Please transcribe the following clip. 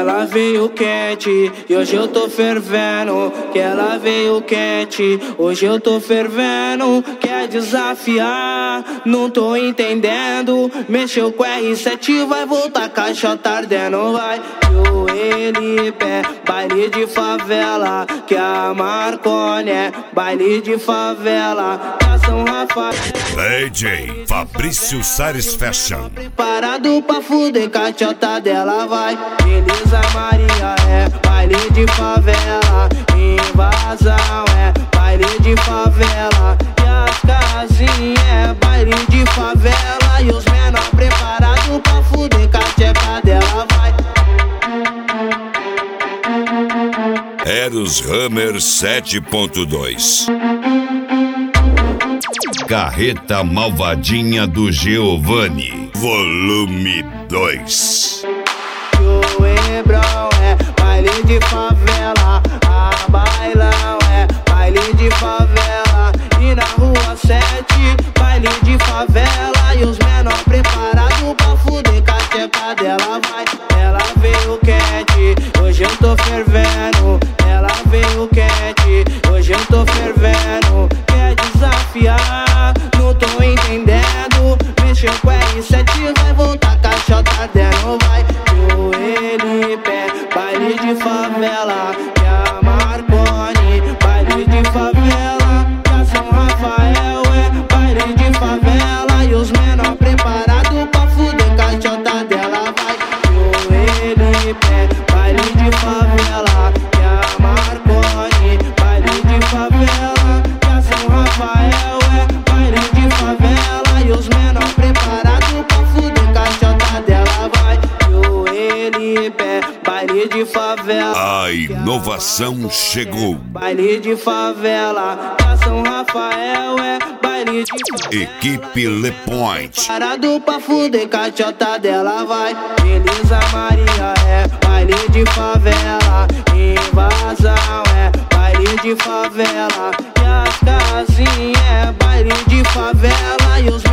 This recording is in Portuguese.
ela veio quente e hoje eu tô fervendo. Que ela veio quente, hoje eu tô fervendo. Quer desafiar, não tô entendendo. Mexeu com R7, vai voltar caixota ardendo. Vai, joelho, pé, baile de favela. Que a Marconi é baile de favela. São Rafael, DJ Fabrício Sares Fashion. preparado pra fuder, caixota dela vai. Elisa Maria é baile de favela. Invasão é baile de favela. E as casinhas é baile de favela. E os menor preparados pra fuder, caixota dela vai. Eros Hammer 7.2. Carreta Malvadinha do Giovanni, volume 2. Joey Brown é baile de favela. A bailão é baile de favela. E na rua 7, baile de favela. E os menor preparados pra fuder, cachepa dela vai. Ela veio quente, hoje eu tô fervendo. Ela veio quente, hoje eu tô fervendo. Quer desafiar, não tô entendendo. Mexeu com R7, vai voltar caixota dela, vai. Joelho e pé, baile de favela. Que a Marconi, baile de favela. Que a São Rafael é baile de favela. E os menor preparados pra fuder, caixota dela, vai. Joelho e pé, baile de favela. Que a Marconi, baile de favela. Que a São Rafael é baile de favela. E os menor preparados pra fuder, caixota dela, vai. Joelho e pé, baile de favela. A inovação chegou. Baile de favela. Que a São Rafael é baile de favela. Equipe Le Point. Parado pra fuder, caixota dela vai. Elisa Maria é baile de favela. Invasão é baile de favela. E as casinhas é baile de favela. E os